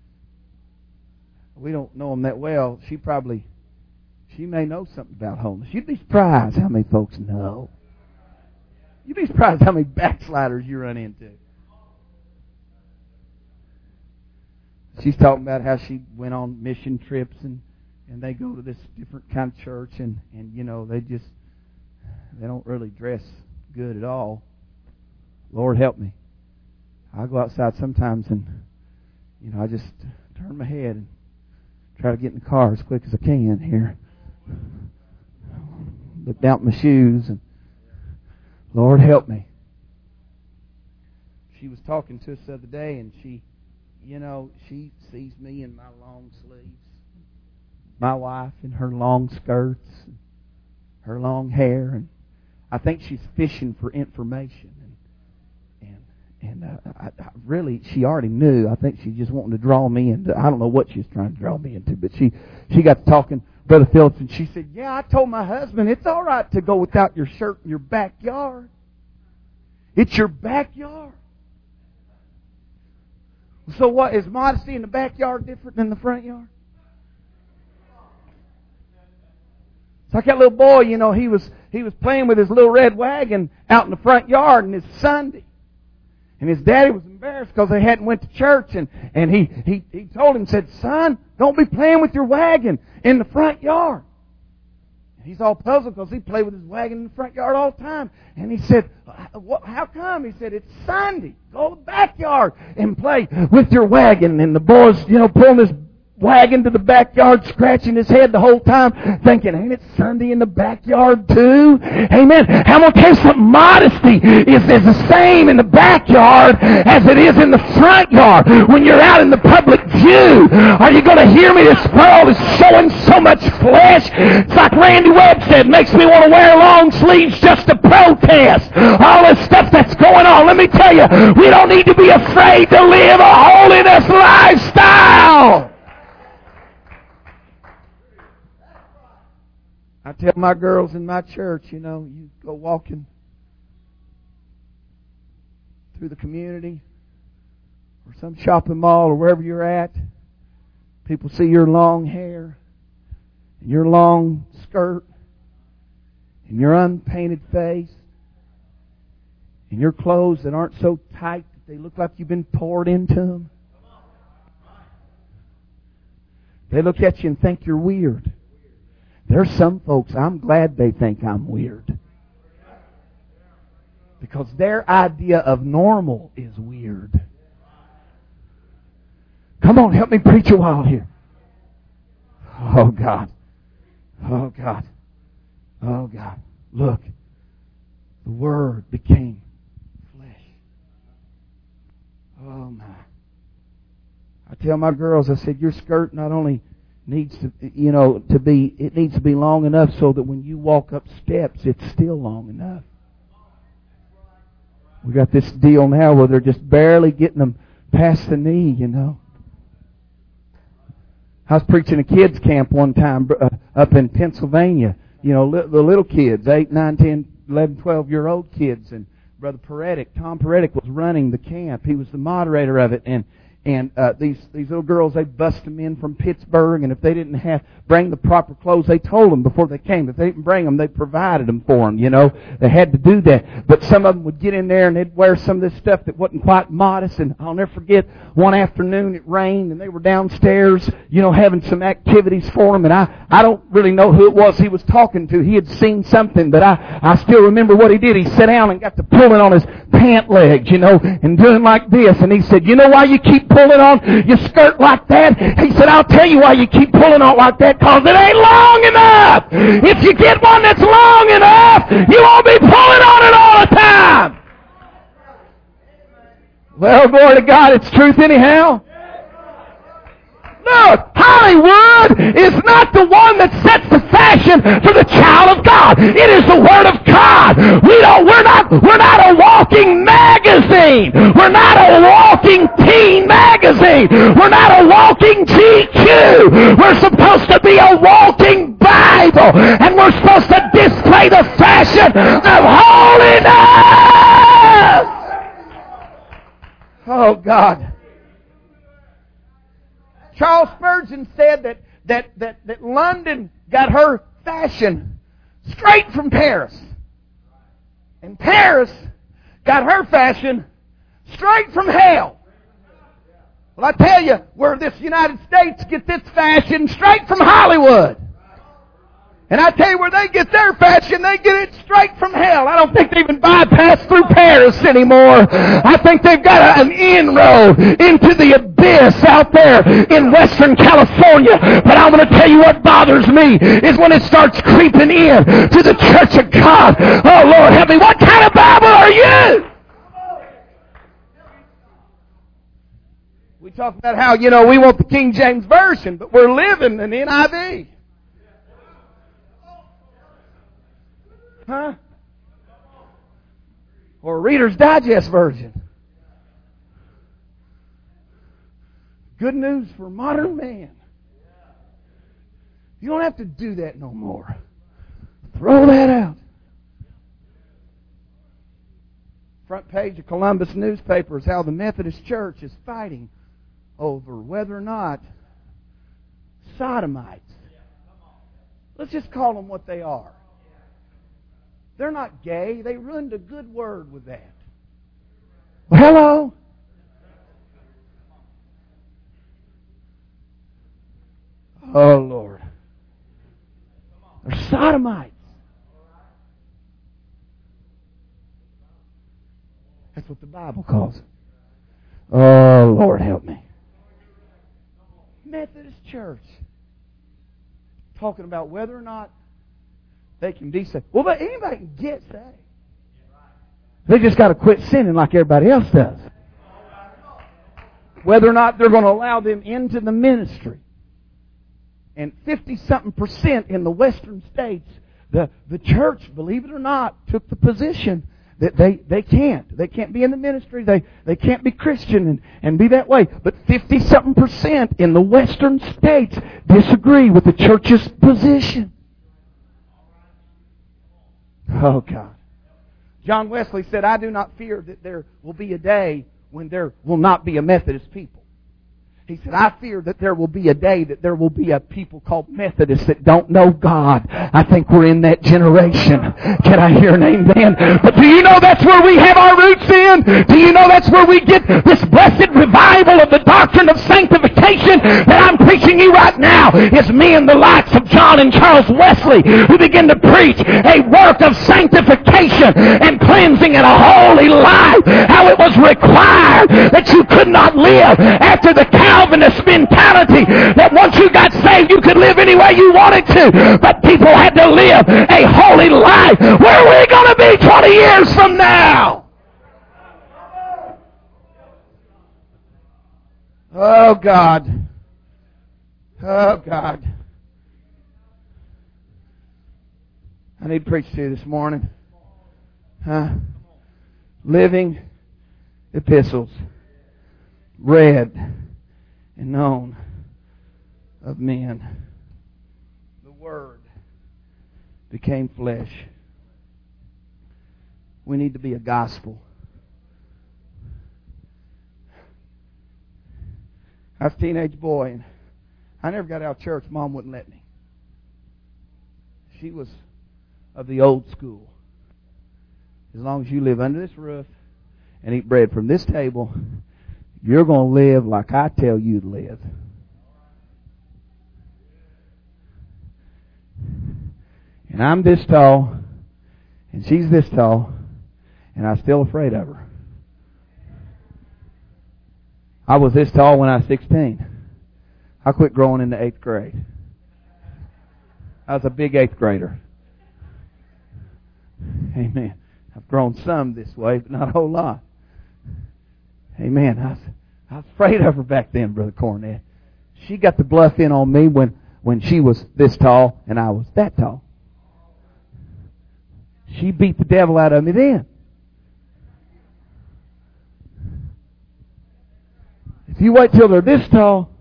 We don't know him that well. She may know something about holiness. You'd be surprised how many folks know. You'd be surprised how many backsliders you run into. She's talking about how she went on mission trips and they go to this different kind of church and you know, they don't really dress good at all. Lord help me. I go outside sometimes and, you know, I just turn my head and try to get in the car as quick as I can here. Look down at my shoes and Lord help me. She was talking to us the other day, and she sees me in my long sleeves, my wife in her long skirts, her long hair, and I think she's fishing for information. And I really, she already knew. I think she just wanted to draw me into. I don't know what she's trying to draw me into, but she got to talking. Brother Phillips, and she said, "Yeah, I told my husband it's all right to go without your shirt in your backyard. It's your backyard." So what, is modesty in the backyard different than the front yard? It's like that little boy, you know, he was playing with his little red wagon out in the front yard, and it's Sunday. And his daddy was embarrassed because they hadn't went to church, and he told him, said, "Son, don't be playing with your wagon in the front yard." And he's all puzzled because he played with his wagon in the front yard all the time. And he said, "How come?" He said, "It's Sunday. Go to the backyard and play with your wagon." And the boy's, you know, pulling this wagon to the backyard, scratching his head the whole time, thinking, ain't it Sunday in the backyard too? Amen. I'm going to tell you something. Modesty is the same in the backyard as it is in the front yard. When you're out in the public view, are you going to hear me? This world is showing so much flesh. It's like Randy Webb said, makes me want to wear long sleeves just to protest all this stuff that's going on. Let me tell you, we don't need to be afraid to live a holiness lifestyle. I tell my girls in my church, you go walking through the community or some shopping mall or wherever you're at, people see your long hair and your long skirt and your unpainted face and your clothes that aren't so tight that they look like you've been poured into them. They look at you and think you're weird. There's some folks, I'm glad they think I'm weird. Because their idea of normal is weird. Come on, help me preach a while here. Oh, God. Oh, God. Oh, God. Look. The Word became flesh. Oh, my. I tell my girls, I said, your skirt not only needs to, it needs to be long enough so that when you walk up steps, it's still long enough. We got this deal now where they're just barely getting them past the knee, I was preaching a kids camp one time up in Pennsylvania. The little kids, 8, 9, 10, 11, 12-year-old kids. And Brother Tom Paretic was running the camp. He was the moderator of it. And these little girls, they bust them in from Pittsburgh, and if they didn't bring the proper clothes, they told them before they came. If they didn't bring them, they provided them for them, They had to do that. But some of them would get in there and they'd wear some of this stuff that wasn't quite modest. And I'll never forget, one afternoon it rained and they were downstairs, having some activities for them. And I don't really know who it was he was talking to. He had seen something, but I still remember what he did. He sat down and got to pulling on his pant legs, and doing like this. And he said, you know why you keep pulling on your skirt like that? He said, I'll tell you why you keep pulling on like that, because it ain't long enough. If you get one that's long enough, you won't be pulling on it all the time. Well, glory to God, it's truth anyhow. Look, Hollywood is not the one that sets the fashion for the child of God. It is the Word of God. We're not a walking magazine. We're not a walking teen magazine. We're not a walking GQ. We're supposed to be a walking Bible. And we're supposed to display the fashion of holiness. Oh, God. Charles Spurgeon said that London got her fashion straight from Paris. And Paris got her fashion straight from hell. Well, I tell you, where this United States gets its fashion straight from Hollywood. And I tell you where they get their fashion, they get it straight from hell. I don't think they even bypass through Paris anymore. I think they've got an inroad into the abyss out there in Western California. But I'm going to tell you what bothers me is when it starts creeping in to the Church of God. Oh, Lord, help me. What kind of Bible are you? We talk about how, we want the King James Version, but we're living an NIV. Huh? Or a Reader's Digest version. Good news for modern man. You don't have to do that no more. Throw that out. Front page of Columbus newspaper is how the Methodist Church is fighting over whether or not sodomites. Let's just call them what they are. They're not gay. They ruined a good word with that. Well, hello? Oh, Lord. They're sodomites. That's what the Bible calls it. Oh, Lord, help me. Methodist Church talking about whether or not they can be saved. Well, but anybody can get saved. They just got to quit sinning like everybody else does. Whether or not they're going to allow them into the ministry. And 50-something% in the western states, the church, believe it or not, took the position that they can't. They can't be in the ministry. They can't be Christian and be that way. But 50-something% in the western states disagree with the church's position. Oh, God. John Wesley said, I do not fear that there will be a day when there will not be a Methodist people. He said, I fear that there will be a day that there will be a people called Methodists that don't know God. I think we're in that generation. Can I hear an amen? But do you know that's where we have our roots in? Do you know that's where we get this blessed revival of the doctrine of sanctification that I'm preaching you right now? It's me and the likes of John and Charles Wesley who begin to preach a work of sanctification and cleansing and a holy life. How it was required that you could not live after the Calvinist mentality that once you got saved you could live any way you wanted to, but people had to live a holy life. Where are we going to be 20 years from now? Oh God. Oh God. I need to preach to you this morning. Living epistles, read and known of men. The Word became flesh. We need to be a gospel. I was a teenage boy, and I never got out of church. Mom wouldn't let me. She was of the old school. As long as you live under this roof and eat bread from this table, you're going to live like I tell you to live. And I'm this tall, and she's this tall, and I'm still afraid of her. I was this tall when I was 16. I quit growing in the 8th grade. I was a big 8th grader. Amen. I've grown some this way, but not a whole lot. Amen. I was afraid of her back then, Brother Cornett. She got the bluff in on me when she was this tall and I was that tall. She beat the devil out of me then. If you wait till they're this tall,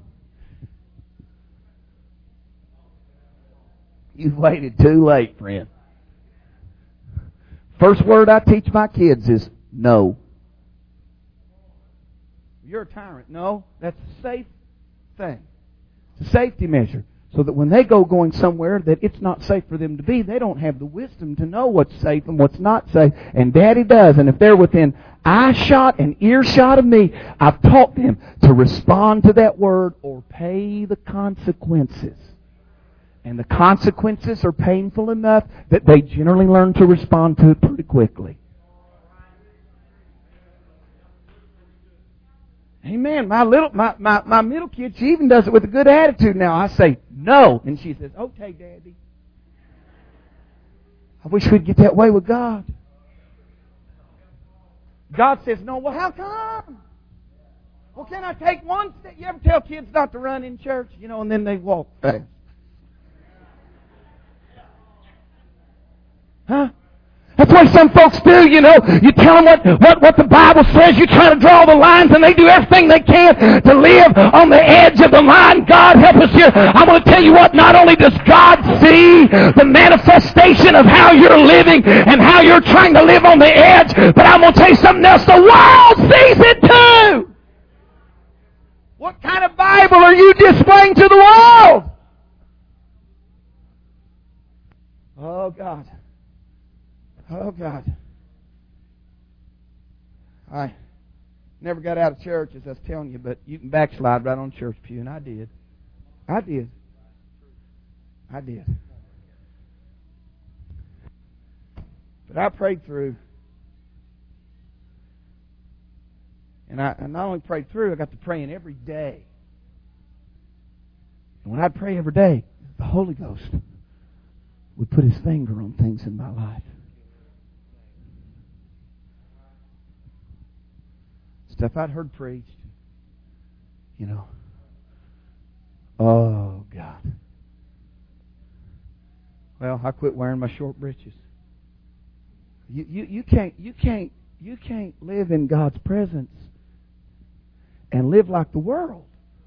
you've waited too late, friend. First word I teach my kids is no. You're a tyrant. No, that's a safe thing. It's a safety measure. So that when they going somewhere that it's not safe for them to be, they don't have the wisdom to know what's safe and what's not safe. And Daddy does. And if they're within eye shot and earshot of me, I've taught them to respond to that word or pay the consequences. And the consequences are painful enough that they generally learn to respond to it pretty quickly. Amen. My middle kid, she even does it with a good attitude now. I say, no. And she says, okay, Daddy. I wish we'd get that way with God. God says, no. Well, how come? Well, can I take one step? You ever tell kids not to run in church? You know, and then they walk fast. Huh? That's what some folks do, you know. You tell them what the Bible says. You try to draw the lines, and they do everything they can to live on the edge of the line. God help us here. I'm going to tell you what, not only does God see the manifestation of how you're living and how you're trying to live on the edge, but I'm going to tell you something else. The world sees it too. What kind of Bible are you displaying to the world? Oh, God. Oh, God. I never got out of church, as I was telling you, but you can backslide right on church pew, and I did. I did. But I prayed through. And I not only prayed through, I got to praying every day. And when I'd pray every day, the Holy Ghost would put His finger on things in my life. Stuff I'd heard preached. You know. Oh, God. Well, I quit wearing my short breeches. You can't live in God's presence and live like the world.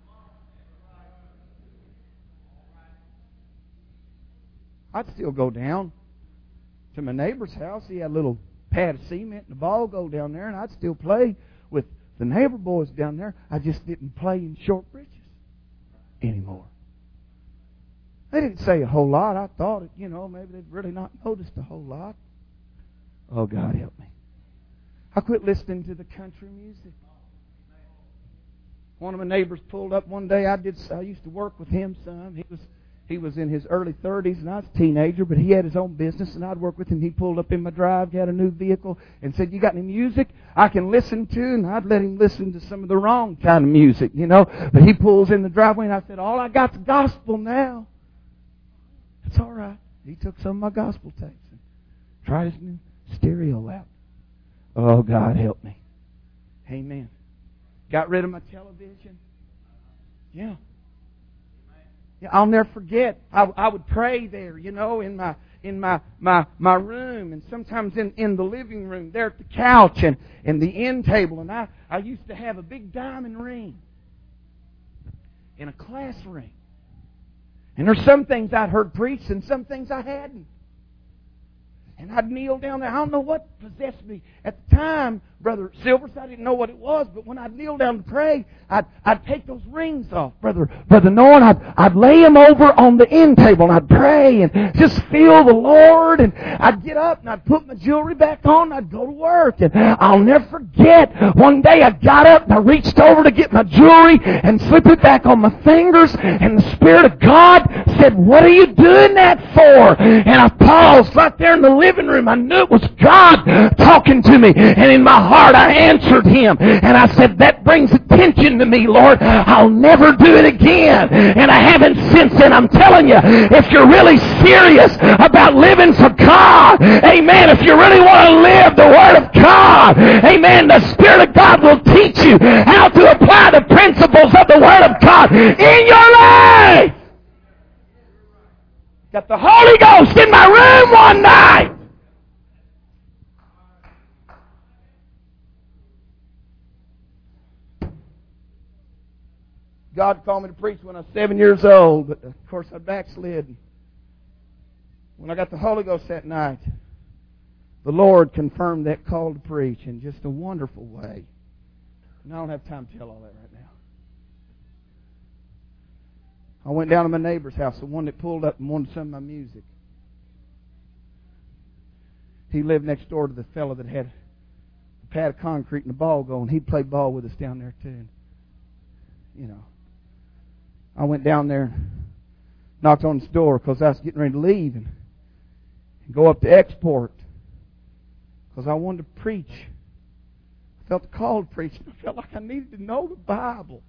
I'd still go down to my neighbor's house. He had a little pad of cement and a ball go down there, and I'd still play with the neighbor boys down there. I just didn't play in short breeches anymore. They didn't say a whole lot. I thought, maybe they'd really not noticed a whole lot. Oh, God help me. I quit listening to the country music. One of my neighbors pulled up one day. I used to work with him some. He was in his early 30s, and I was a teenager, but he had his own business, and I'd work with him. He pulled up in my drive, had a new vehicle, and said, "You got any music I can listen to?" And I'd let him listen to some of the wrong kind of music, But he pulls in the driveway, and I said, "All I got's gospel now." It's all right. He took some of my gospel tapes and tried his new stereo out. Oh, God help me. Amen. Got rid of my television. Yeah. I'll never forget. I would pray there, in my room, and sometimes in the living room, there at the couch and the end table. And I used to have a big diamond ring and a class ring. And there's some things I'd heard preached and some things I hadn't. And I'd kneel down there. I don't know what possessed me. At the time, Brother Silvers, I didn't know what it was, but when I'd kneel down to pray, I'd take those rings off. Brother Norton, I'd lay them over on the end table, and I'd pray and just feel the Lord. And I'd get up, and I'd put my jewelry back on, and I'd go to work. And I'll never forget, one day I got up, and I reached over to get my jewelry and slip it back on my fingers, and the Spirit of God said, "What are you doing that for?" And I paused right there in the living room. I knew it was God talking to me. And in my heart, I answered Him. And I said, "That brings attention to me, Lord. I'll never do it again." And I haven't since then. I'm telling you, if you're really serious about living for God, amen, if you really want to live the Word of God, amen, the Spirit of God will teach you how to apply the principles of the Word of God in your life. Got the Holy Ghost in my room one night. God called me to preach when I was 7 years old, but of course I backslid. When I got the Holy Ghost that night, the Lord confirmed that call to preach in just a wonderful way. And I don't have time to tell all that right now. I went down to my neighbor's house, the one that pulled up and wanted some of my music. He lived next door to the fellow that had a pad of concrete and a ball going. He'd play ball with us down there too. I went down there, knocked on his door because I was getting ready to leave and go up to Export because I wanted to preach. I felt the call to preach. I felt like I needed to know the Bible.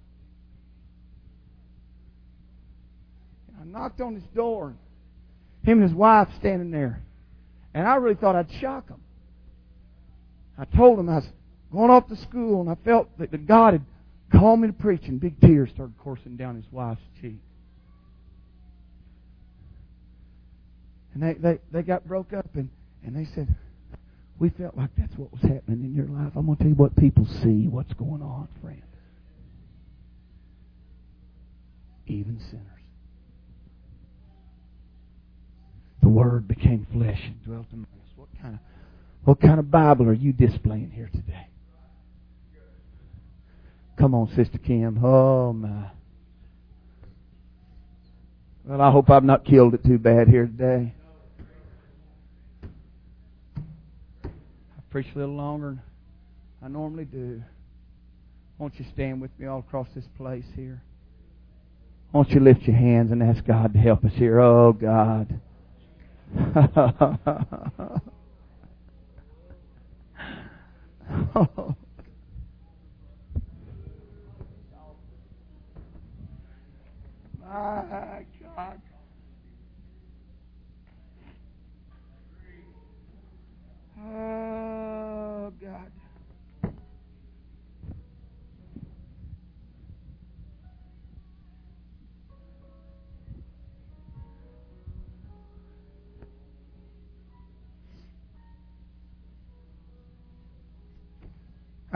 I knocked on his door. Him and his wife standing there. And I really thought I'd shock him. I told him I was going off to school, and I felt that God had called me to preach, and big tears started coursing down his wife's cheek. And they got broke up, and they said, "We felt like that's what was happening in your life." I'm going to tell you what people see, what's going on, friend. Even sinners. The Word became flesh and dwelt among us. What kind of Bible are you displaying here today? Come on, Sister Kim. Oh, my. Well, I hope I've not killed it too bad here today. I preach a little longer than I normally do. Won't you stand with me all across this place here? Won't you lift your hands and ask God to help us here? Oh, God. Oh. My.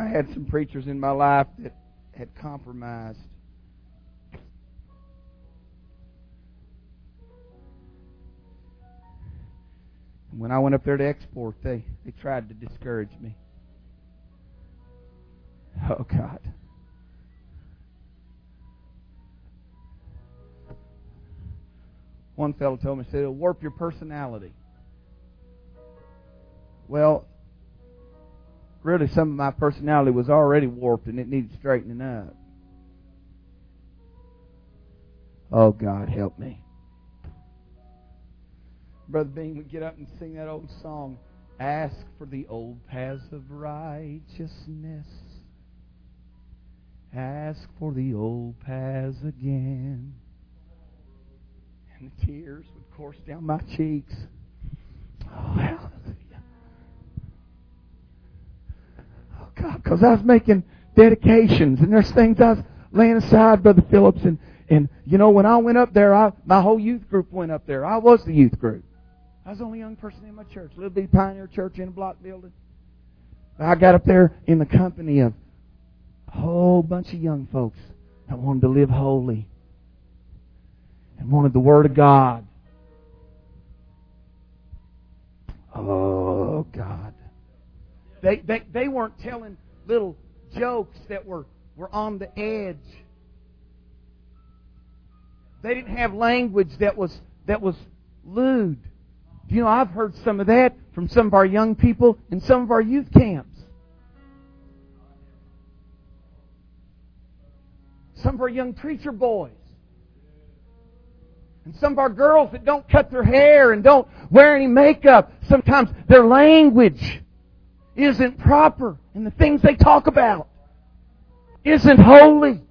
had some preachers in my life that had compromised. And when I went up there to export, they tried to discourage me. Oh, God. One fellow told me, he said, it'll warp your personality. Well, really some of my personality was already warped and it needed straightening up. Oh, God, help me. Brother Bean would get up and sing that old song, ask for the old paths of righteousness. Ask for the old paths again. And the tears would course down my cheeks. Oh, hallelujah. Oh, God, because I was making dedications, and there's things I was laying aside, Brother Phillips, and you know, when I went up there, my whole youth group went up there. I was the youth group. I was the only young person in my church, Little Bitty Pioneer Church in a block building. I got up there in the company of a whole bunch of young folks that wanted to live holy and wanted the Word of God. Oh, God. They weren't telling little jokes that were on the edge. They didn't have language that was lewd. You know, I've heard some of that from some of our young people in some of our youth camps. Some of our young preacher boys. And some of our girls that don't cut their hair and don't wear any makeup. Sometimes their language isn't proper. And the things they talk about isn't holy.